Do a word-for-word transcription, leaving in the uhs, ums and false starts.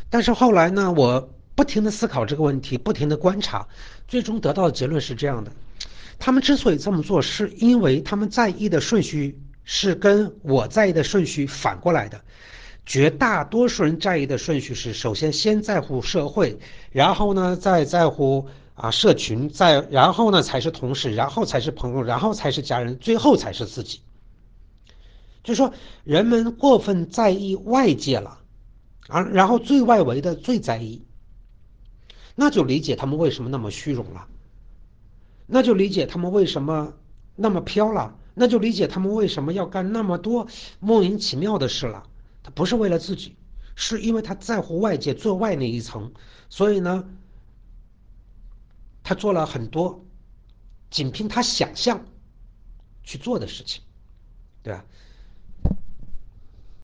但是后来呢，我不停的思考这个问题，不停的观察，最终得到的结论是这样的：他们之所以这么做，是因为他们在意的顺序是跟我在意的顺序反过来的。绝大多数人在意的顺序是：首先先在乎社会，然后呢再在乎啊社群，再然后呢才是同事，然后才是朋友，然后才是家人，最后才是自己。就是说，人们过分在意外界了，啊，然后最外围的最在意，那就理解他们为什么那么虚荣了，那就理解他们为什么那么飘了，那就理解他们为什么要干那么多莫名其妙的事了。他不是为了自己，是因为他在乎外界最外那一层，所以呢，他做了很多仅凭他想象去做的事情，对吧？